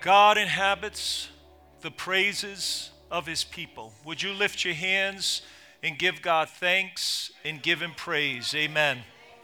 God inhabits the praises of his people. Would you lift your hands and give God thanks and give him praise? Amen.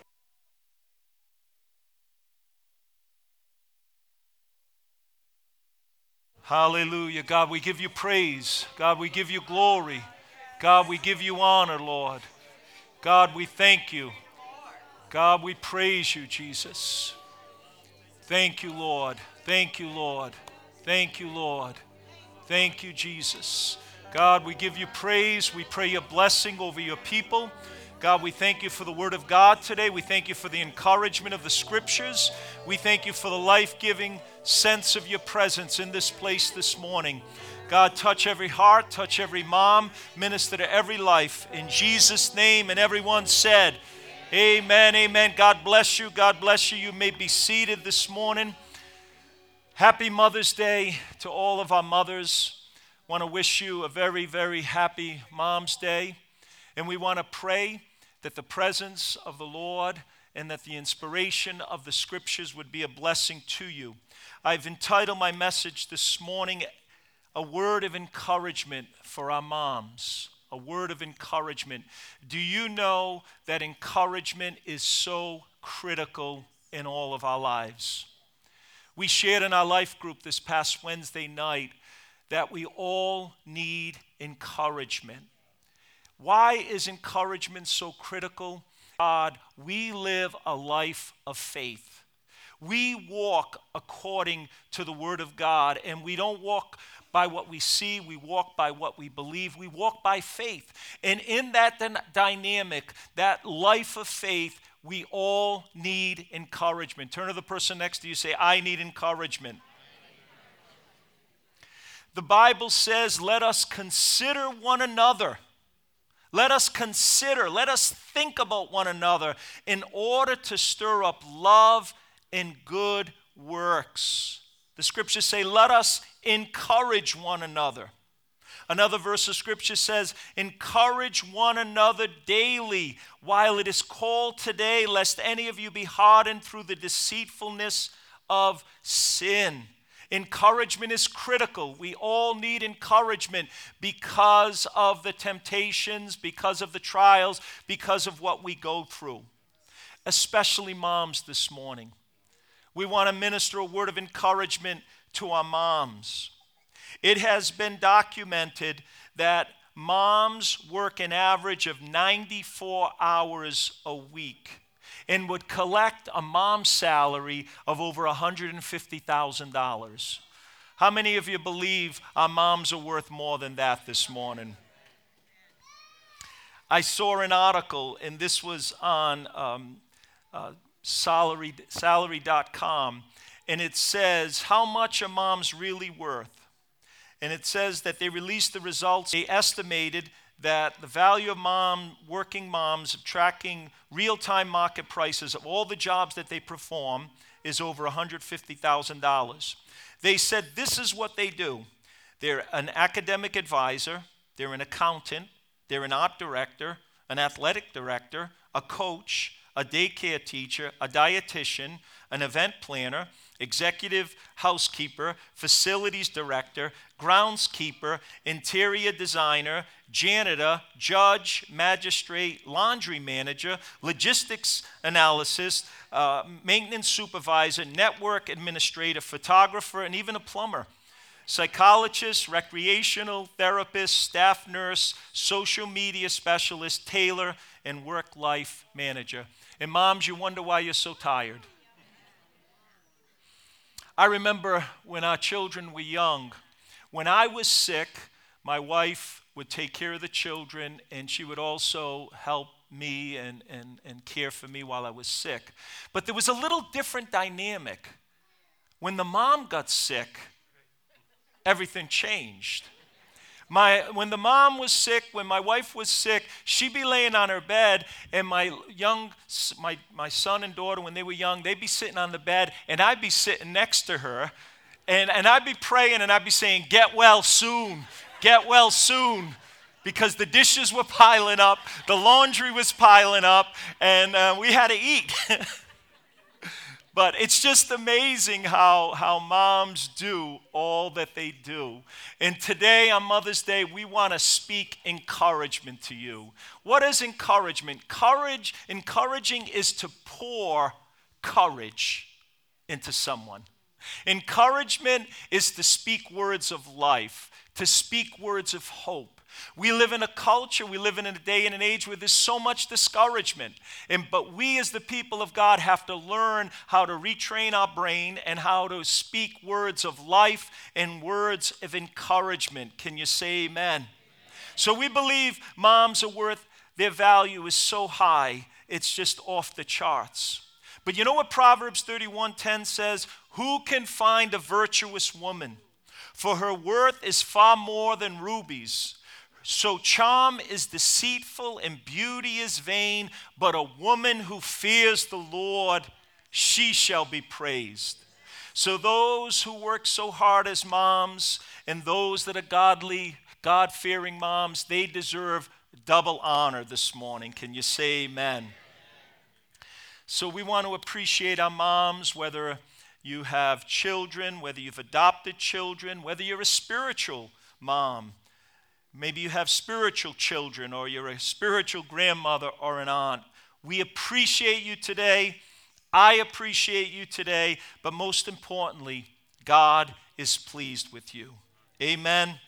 Hallelujah. God, we give you praise. God, we give you glory. God, we give you honor, Lord. God, we thank you. God, we praise you, Jesus. Thank you, Lord. Thank you, Lord. Thank you, Lord. Thank you, Jesus. God, we give you praise. We pray your blessing over your people. God, we thank you for the word of God today. We thank you for the encouragement of the scriptures. We thank you for the life-giving sense of your presence in this place this morning. God, touch every heart, touch every mom, minister to every life. In Jesus' name, and everyone said, amen, amen. God bless you. God bless you. You may be seated this morning. Happy Mother's Day to all of our mothers. Want to wish you a very, very happy Mom's Day. And we want to pray that the presence of the Lord and that the inspiration of the scriptures would be a blessing to you. I've entitled my message this morning, A Word of Encouragement for Our Moms. A word of encouragement. Do you know that encouragement is so critical in all of our lives? We shared in our life group this past Wednesday night that we all need encouragement. Why is encouragement so critical? God, we live a life of faith. We walk according to the Word of God, and we don't walk by what we see, we walk by what we believe, we walk by faith. And in that dynamic, that life of faith, we all need encouragement. Turn to the person next to you, say, I need encouragement. The Bible says, let us consider one another. Let us consider, let us think about one another in order to stir up love and good works. The scriptures say, let us encourage one another. Another verse of scripture says, encourage one another daily while it is called today, lest any of you be hardened through the deceitfulness of sin. Encouragement is critical. We all need encouragement because of the temptations, because of the trials, because of what we go through. Especially moms this morning. We want to minister a word of encouragement to our moms. It has been documented that moms work an average of 94 hours a week and would collect a mom's salary of over $150,000. How many of you believe our moms are worth more than that this morning? I saw an article, and this was on salary.com, and it says, how much are moms really worth? And it says that they released the results. They estimated that the value of working moms tracking real-time market prices of all the jobs that they perform is over $150,000. They said this is what they do. They're an academic advisor, they're an accountant, they're an art director, an athletic director, a coach, a daycare teacher, a dietitian, an event planner, executive housekeeper, facilities director, groundskeeper, interior designer, janitor, judge, magistrate, laundry manager, logistics analyst, maintenance supervisor, network administrator, photographer, and even a plumber. Psychologist, recreational therapist, staff nurse, social media specialist, tailor, and work-life manager. And moms, you wonder why you're so tired. I remember when our children were young, when I was sick, my wife would take care of the children, and she would also help me and care for me while I was sick. But there was a little different dynamic. When the mom got sick, everything changed. When the mom was sick, when my wife was sick, she'd be laying on her bed, and my son and daughter, when they were young, they'd be sitting on the bed, and I'd be sitting next to her, and I'd be praying, and I'd be saying, get well soon, because the dishes were piling up, the laundry was piling up, and we had to eat. But it's just amazing how moms do all that they do. And today on Mother's Day, we want to speak encouragement to you. What is encouragement? Encouraging is to pour courage into someone. Encouragement is to speak words of life, to speak words of hope. We live in a culture, we live in a day and an age where there's so much discouragement. But we as the people of God have to learn how to retrain our brain and how to speak words of life and words of encouragement. Can you say amen? So we believe moms are worth, their value is so high, it's just off the charts. But you know what Proverbs 31:10 says? Who can find a virtuous woman? For her worth is far more than rubies. So charm is deceitful and beauty is vain, but a woman who fears the Lord, she shall be praised. So those who work so hard as moms and those that are godly, God-fearing moms, they deserve double honor this morning. Can you say amen? So we want to appreciate our moms, whether you have children, whether you've adopted children, whether you're a spiritual mom. Maybe you have spiritual children or you're a spiritual grandmother or an aunt. We appreciate you today. I appreciate you today. But most importantly, God is pleased with you. Amen.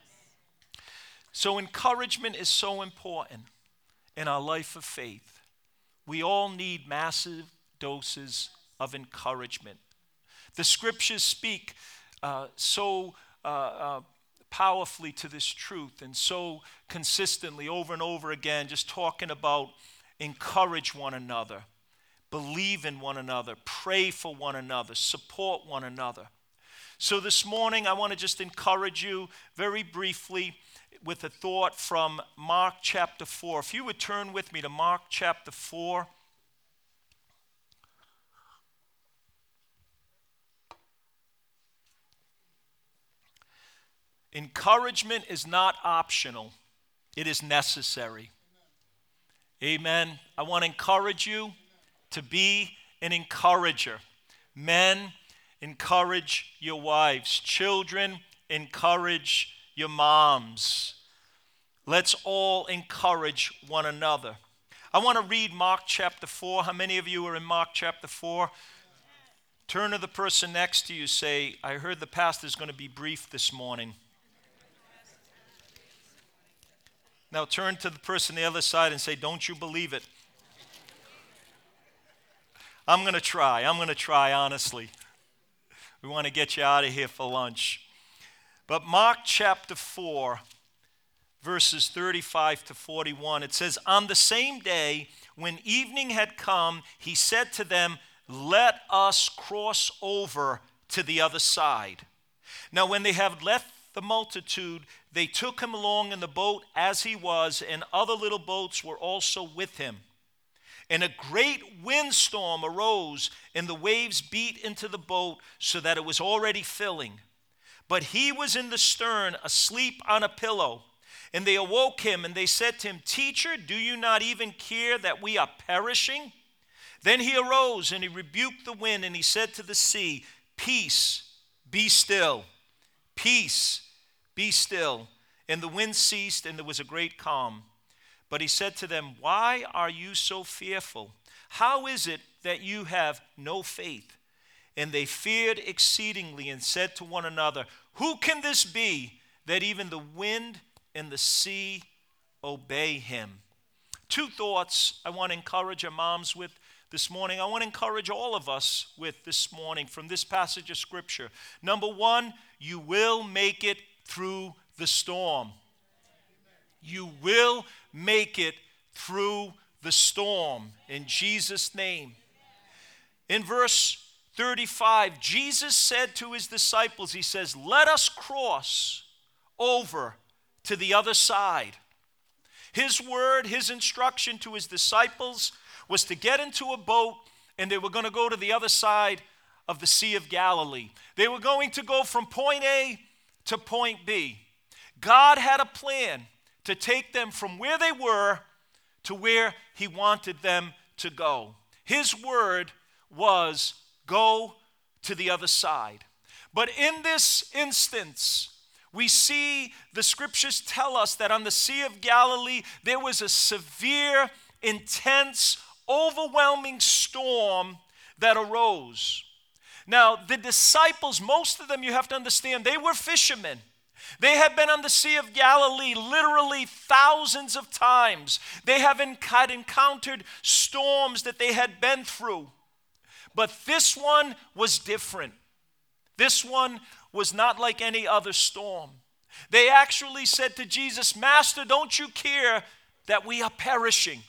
So encouragement is so important in our life of faith. We all need massive doses of encouragement. The scriptures speak so powerfully to this truth and so consistently over and over again, just talking about encourage one another, believe in one another, pray for one another, support one another. So this morning I want to just encourage you very briefly with a thought from Mark chapter 4. If you would turn with me to Mark chapter 4. Encouragement is not optional. It is necessary. Amen. I want to encourage you to be an encourager. Men, encourage your wives. Children, encourage your moms. Let's all encourage one another. I want to read Mark chapter 4. How many of you are in Mark chapter 4? Turn to the person next to you. Say, I heard the pastor's going to be brief this morning. Now turn to the person on the other side and say, don't you believe it? I'm going to try, honestly. We want to get you out of here for lunch. But Mark chapter 4, verses 35 to 41, it says, on the same day, when evening had come, he said to them, let us cross over to the other side. Now when they had left the multitude, they took him along in the boat as he was, and other little boats were also with him. And a great windstorm arose, and the waves beat into the boat so that it was already filling. But he was in the stern, asleep on a pillow. And they awoke him, and they said to him, Teacher, do you not even care that we are perishing? Then he arose, and he rebuked the wind, and he said to the sea, Peace, be still. Peace, be still. And the wind ceased, and there was a great calm. But he said to them, Why are you so fearful? How is it that you have no faith? And they feared exceedingly and said to one another, Who can this be that even the wind and the sea obey him? Two thoughts I want to encourage our moms with this morning. I want to encourage all of us with this morning from this passage of Scripture. Number one, you will make it through the storm. You will make it through the storm in Jesus' name. In verse 35, Jesus said to his disciples, he says, let us cross over to the other side. His word, his instruction to his disciples was to get into a boat, and they were going to go to the other side of the Sea of Galilee. They were going to go from point A to point B. God had a plan to take them from where they were to where he wanted them to go. His word was go to the other side. But in this instance, we see the scriptures tell us that on the Sea of Galilee, there was a severe, intense, overwhelming storm that arose. Now, the disciples, most of them, you have to understand, they were fishermen. They had been on the Sea of Galilee literally thousands of times. They had encountered storms that they had been through. But this one was different. This one was not like any other storm. They actually said to Jesus, "Master, don't you care that we are perishing?"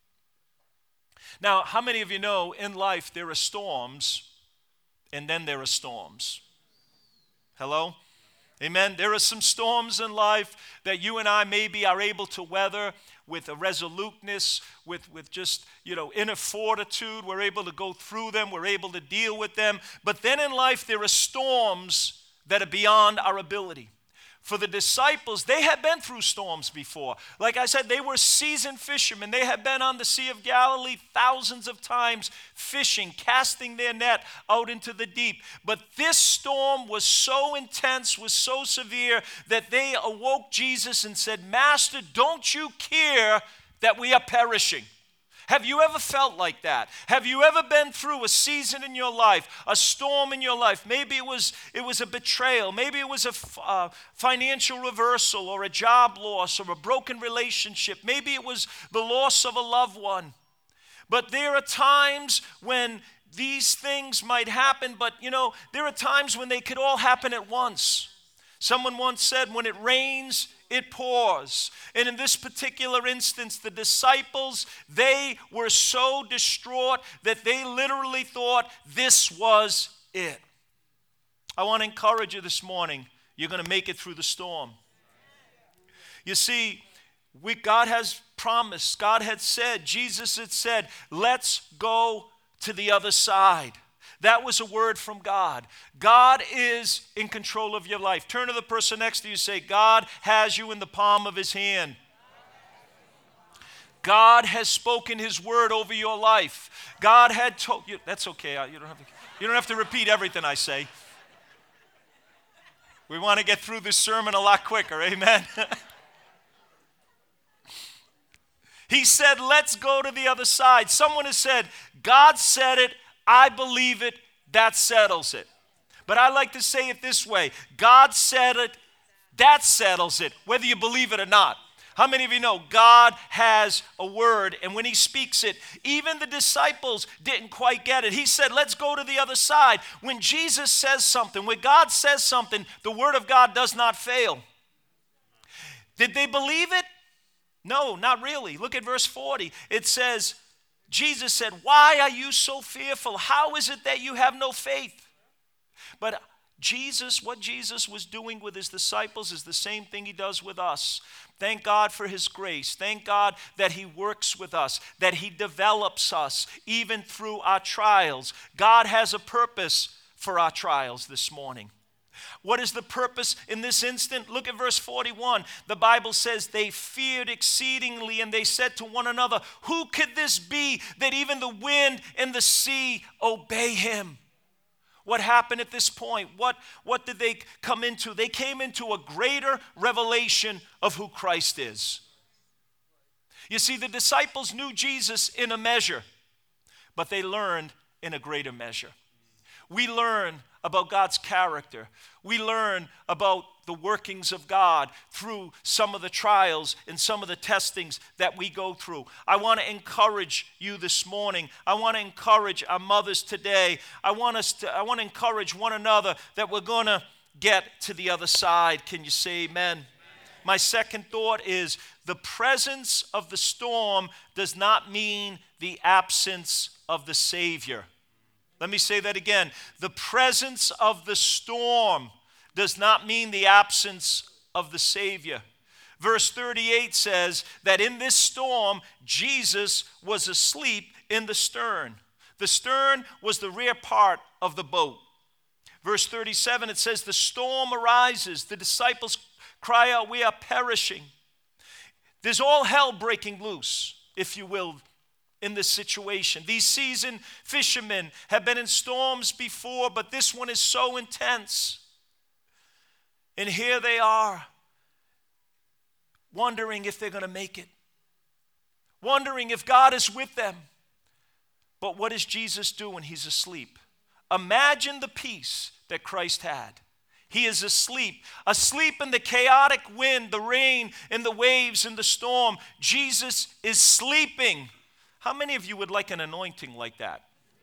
Now, how many of you know in life there are storms and then there are storms? Hello? Amen. There are some storms in life that you and I maybe are able to weather with a resoluteness, with just, inner fortitude. We're able to go through them. We're able to deal with them. But then in life, there are storms that are beyond our ability. For the disciples, they had been through storms before. Like I said, they were seasoned fishermen. They had been on the Sea of Galilee thousands of times fishing, casting their net out into the deep. But this storm was so intense, was so severe, that they awoke Jesus and said, "Master, don't you care that we are perishing?" Have you ever felt like that? Have you ever been through a season in your life, a storm in your life? Maybe it was a betrayal. Maybe it was a financial reversal or a job loss or a broken relationship. Maybe it was the loss of a loved one. But there are times when these things might happen, but there are times when they could all happen at once. Someone once said, when it rains, it pours. And in this particular instance, the disciples, they were so distraught that they literally thought this was it. I want to encourage you this morning, you're going to make it through the storm. You see, God has promised, God had said, Jesus had said, let's go to the other side. That was a word from God. God is in control of your life. Turn to the person next to you and say, God has you in the palm of his hand. God has spoken his word over your life. God had told you, that's okay. You don't have to repeat everything I say. We want to get through this sermon a lot quicker. Amen. He said, let's go to the other side. Someone has said, God said it. I believe it, that settles it. But I like to say it this way, God said it, that settles it, whether you believe it or not. How many of you know God has a word, and when he speaks it, even the disciples didn't quite get it. He said, let's go to the other side. When Jesus says something, when God says something, the word of God does not fail. Did they believe it? No, not really. Look at verse 40. It says, Jesus said, why are you so fearful? How is it that you have no faith? But what Jesus was doing with his disciples is the same thing he does with us. Thank God for his grace. Thank God that he works with us, that he develops us even through our trials. God has a purpose for our trials this morning. What is the purpose in this instant? Look at verse 41. The Bible says they feared exceedingly and they said to one another, who could this be that even the wind and the sea obey him? What happened at this point? What did they come into? They came into a greater revelation of who Christ is. You see, the disciples knew Jesus in a measure, but they learned in a greater measure. We learn about God's character. We learn about the workings of God through some of the trials and some of the testings that we go through. I want to encourage you this morning. I want to encourage our mothers today. I want to encourage one another that we're going to get to the other side. Can you say amen? My second thought is the presence of the storm does not mean the absence of the Savior. Let me say that again. The presence of the storm does not mean the absence of the Savior. Verse 38 says that in this storm, Jesus was asleep in the stern. The stern was the rear part of the boat. Verse 37, it says, the storm arises. The disciples cry out, we are perishing. There's all hell breaking loose, if you will, in this situation. These seasoned fishermen have been in storms before, but this one is so intense. And here they are, wondering if they're going to make it, wondering if God is with them. But what does Jesus do when he's asleep? Imagine the peace that Christ had. He is asleep in the chaotic wind, the rain, and the waves, and the storm. Jesus is sleeping. How many of you would like an anointing like that?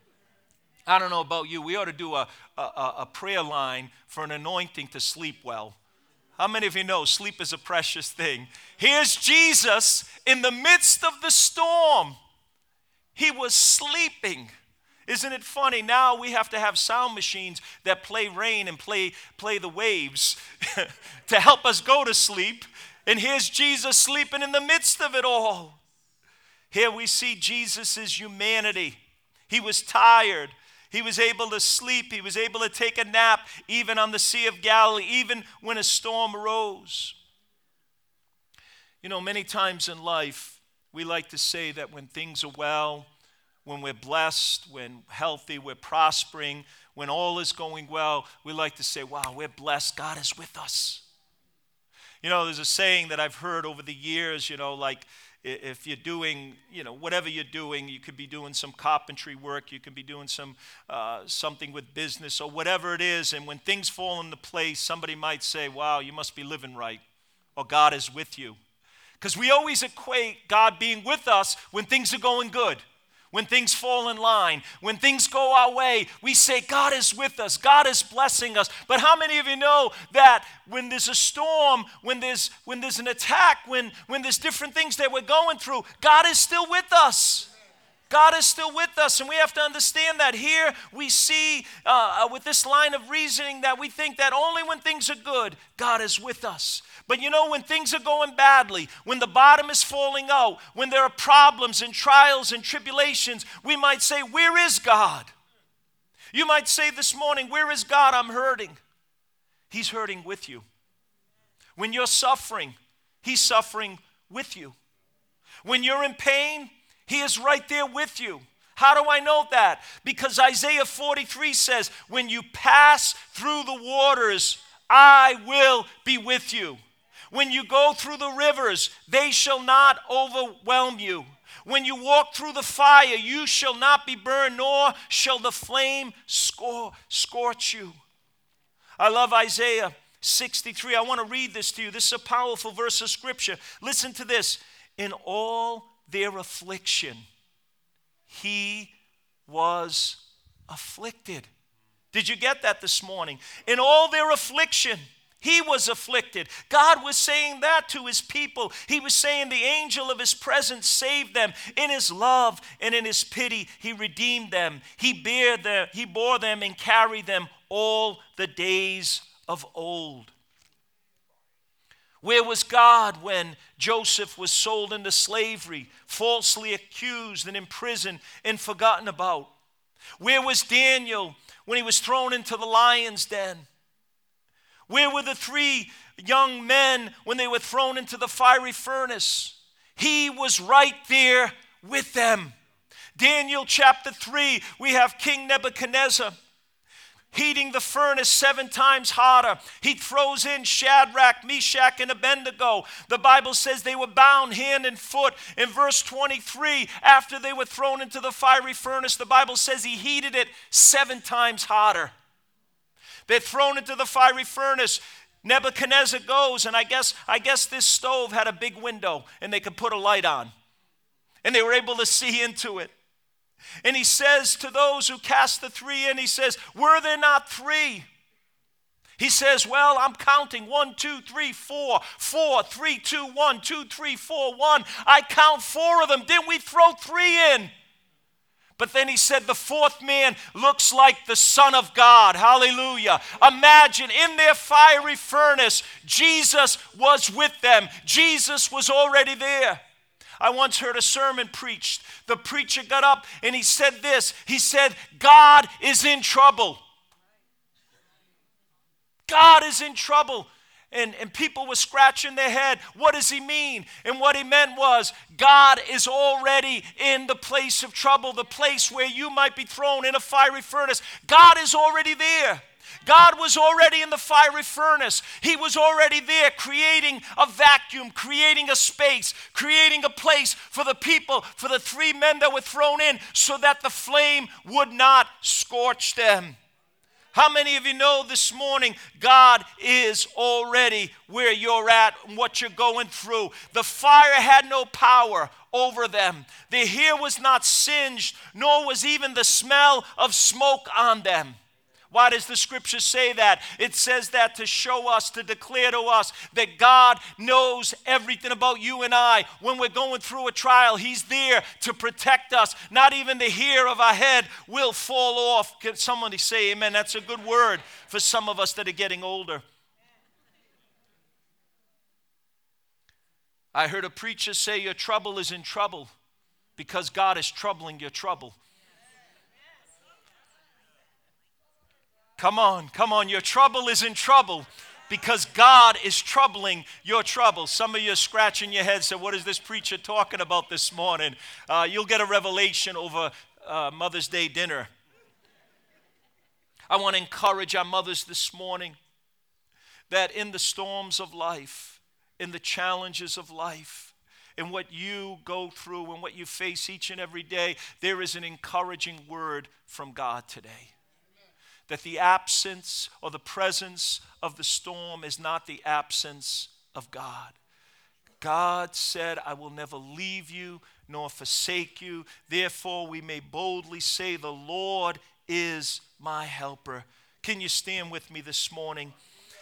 I don't know about you. We ought to do a prayer line for an anointing to sleep well. How many of you know sleep is a precious thing? Here's Jesus in the midst of the storm. He was sleeping. Isn't it funny? Now we have to have sound machines that play rain and play the waves to help us go to sleep. And here's Jesus sleeping in the midst of it all. Here we see Jesus' humanity. He was tired. He was able to sleep. He was able to take a nap even on the Sea of Galilee, even when a storm arose. You know, many times in life, we like to say that when things are well, when we're blessed, when healthy, we're prospering, when all is going well, we like to say, wow, we're blessed. God is with us. You know, there's a saying that I've heard over the years, you know, like if you're doing, you know, whatever you're doing, you could be doing some carpentry work, you could be doing some something with business or whatever it is, and when things fall into place, somebody might say, wow, you must be living right, or God is with you. Because we always equate God being with us when things are going good. When things fall in line, when things go our way, we say God is with us, God is blessing us. But how many of you know that when there's a storm, when there's an attack, when there's different things that we're going through, God is still with us. God is still with us, and we have to understand that. Here we see with this line of reasoning that we think that only when things are good, God is with us. But you know, when things are going badly, when the bottom is falling out, when there are problems and trials and tribulations, we might say, where is God? You might say this morning, where is God? I'm hurting. He's hurting with you. When you're suffering, He's suffering with you. When you're in pain, He is right there with you. How do I know that? Because Isaiah 43 says, when you pass through the waters, I will be with you. When you go through the rivers, they shall not overwhelm you. When you walk through the fire, you shall not be burned, nor shall the flame scorch you. I love Isaiah 63. I want to read this to you. This is a powerful verse of Scripture. Listen to this. In all their affliction, He was afflicted. Did you get that this morning? In all their affliction, He was afflicted. God was saying that to His people. He was saying the angel of His presence saved them. In His love and in His pity, He redeemed them. He bore them and carried them all the days of old. Where was God when Joseph was sold into slavery, falsely accused and imprisoned and forgotten about? Where was Daniel when he was thrown into the lion's den? Where were the 3 young men when they were thrown into the fiery furnace? He was right there with them. Daniel chapter 3, we have King Nebuchadnezzar heating the furnace 7 times hotter. He throws in Shadrach, Meshach, and Abednego. The Bible says they were bound hand and foot. In verse 23, after they were thrown into the fiery furnace, the Bible says He heated it 7 times hotter. They're thrown into the fiery furnace. Nebuchadnezzar goes, and I guess this stove had a big window, and they could put a light on. And they were able to see into it. And he says to those who cast the 3 in, he says, were there not 3? He says, well, I'm counting 1, 2, 3, 4, 4, 3, 2, 1, 2, 3, 4, 1. I count 4 of them. Didn't we throw 3 in? But then he said the 4th man looks like the Son of God. Hallelujah. Imagine in their fiery furnace, Jesus was with them. Jesus was already there. I once heard a sermon preached. The preacher got up and he said this. He said, God is in trouble. God is in trouble. And people were scratching their head. What does he mean? And what he meant was, God is already in the place of trouble, the place where you might be thrown in a fiery furnace. God is already there. God was already in the fiery furnace. He was already there creating a vacuum, creating a space, creating a place for the people, for the 3 men that were thrown in, so that the flame would not scorch them. How many of you know this morning God is already where you're at and what you're going through? The fire had no power over them. Their hair was not singed, nor was even the smell of smoke on them. Why does the scripture say that? It says that to show us, to declare to us that God knows everything about you and I. When we're going through a trial, he's there to protect us. Not even the hair of our head will fall off. Can somebody say amen? That's a good word for some of us that are getting older. I heard a preacher say your trouble is in trouble because God is troubling your trouble. Come on. Your trouble is in trouble because God is troubling your trouble. Some of you are scratching your head, so what is this preacher talking about this morning? You'll get a revelation over Mother's Day dinner. I want to encourage our mothers this morning that in the storms of life, in the challenges of life, in what you go through and what you face each and every day, there is an encouraging word from God today. That the absence or the presence of the storm is not the absence of God. God said, I will never leave you nor forsake you. Therefore, we may boldly say, the Lord is my helper. Can you stand with me this morning?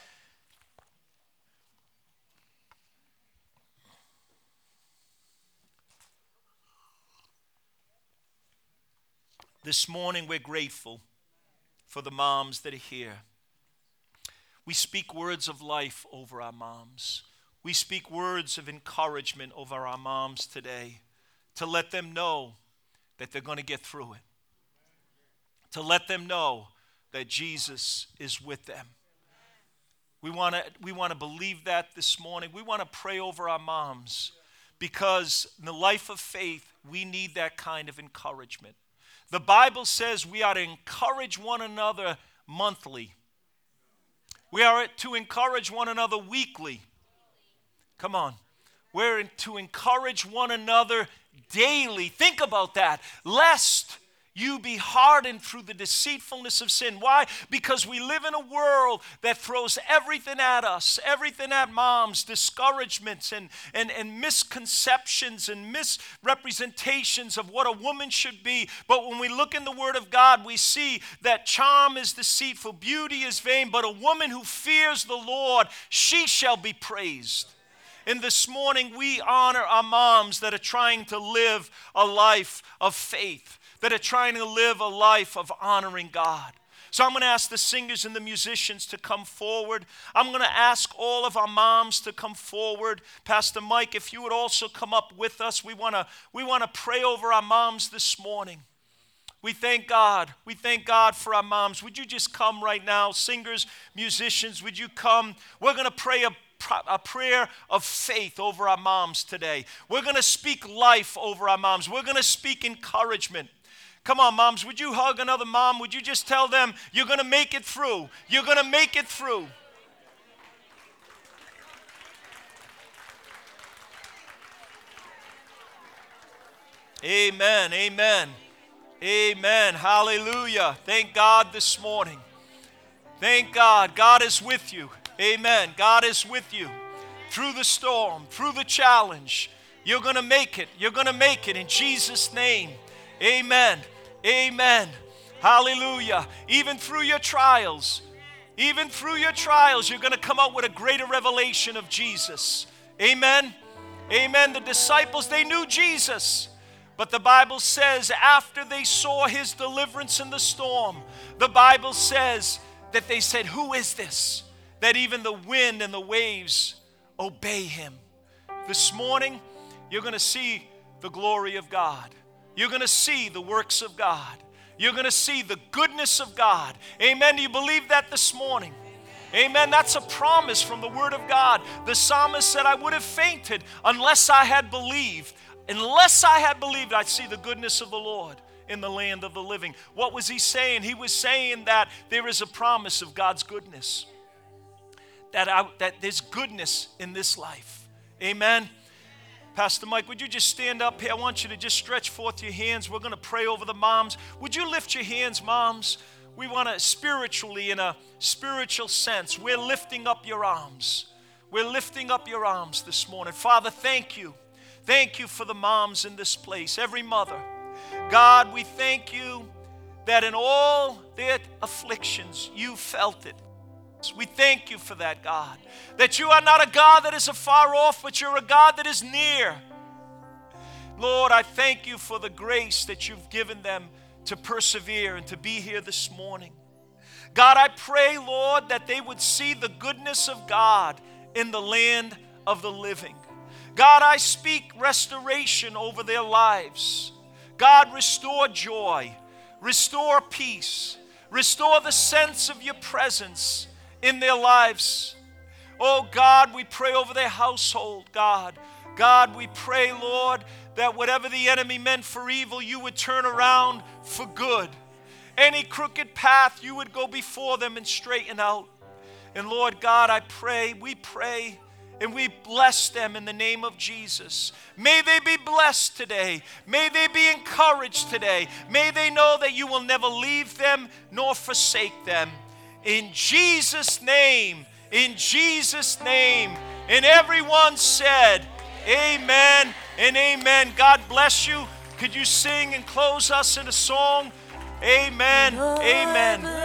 This morning, we're grateful for the moms that are here. We speak words of life over our moms. We speak words of encouragement over our moms today to let them know that they're going to get through it. To let them know that Jesus is with them. We want to believe that this morning. We want to pray over our moms because in the life of faith, we need that kind of encouragement. The Bible says we are to encourage one another monthly. We are to encourage one another weekly. Come on. We're to encourage one another daily. Think about that. Lest you be hardened through the deceitfulness of sin. Why? Because we live in a world that throws everything at us, everything at moms, discouragements and misconceptions and misrepresentations of what a woman should be. But when we look in the Word of God, we see that charm is deceitful, beauty is vain, but a woman who fears the Lord, she shall be praised. And this morning we honor our moms that are trying to live a life of faith, that are trying to live a life of honoring God. So I'm going to ask the singers and the musicians to come forward. I'm going to ask all of our moms to come forward. Pastor Mike, if you would also come up with us. We want to pray over our moms this morning. We thank God. We thank God for our moms. Would you just come right now? Singers, musicians, would you come? We're going to pray a prayer of faith over our moms today. We're going to speak life over our moms. We're going to speak encouragement. Come on, moms, would you hug another mom? Would you just tell them, you're going to make it through. You're going to make it through. Amen, amen, amen. Hallelujah. Thank God this morning. Thank God. God is with you. Amen. God is with you. Through the storm, through the challenge, you're going to make it. You're going to make it in Jesus' name. Amen. Amen. Hallelujah. Even through your trials, you're going to come out with a greater revelation of Jesus. Amen. Amen. The disciples, they knew Jesus. But the Bible says after they saw his deliverance in the storm, the Bible says that they said, who is this? That even the wind and the waves obey him. This morning, you're going to see the glory of God. You're going to see the works of God. You're going to see the goodness of God. Amen. Do you believe that this morning? Amen. That's a promise from the Word of God. The psalmist said, I would have fainted unless I had believed. Unless I had believed, I'd see the goodness of the Lord in the land of the living. What was he saying? He was saying that there is a promise of God's goodness. That there's goodness in this life. Amen. Pastor Mike, would you just stand up here? I want you to just stretch forth your hands. We're going to pray over the moms. Would you lift your hands, moms? We want to spiritually, in a spiritual sense, we're lifting up your arms. We're lifting up your arms this morning. Father, thank you. Thank you for the moms in this place, every mother. God, we thank you that in all their afflictions, you felt it. We thank you for that, God. That you are not a God that is afar off, but you're a God that is near. Lord, I thank you for the grace that you've given them to persevere and to be here this morning. God, I pray, Lord, that they would see the goodness of God in the land of the living. God, I speak restoration over their lives. God, restore joy, restore peace, restore the sense of your presence in their lives. Oh God, we pray over their household, God. God, we pray, Lord, that whatever the enemy meant for evil, you would turn around for good. Any crooked path, you would go before them and straighten out. And Lord God, I pray, we pray, and we bless them in the name of Jesus. May they be blessed today. May they be encouraged today. May they know that you will never leave them nor forsake them. In Jesus' name, in Jesus' name. And everyone said, amen and amen. God bless you. Could you sing and close us in a song? Amen, amen.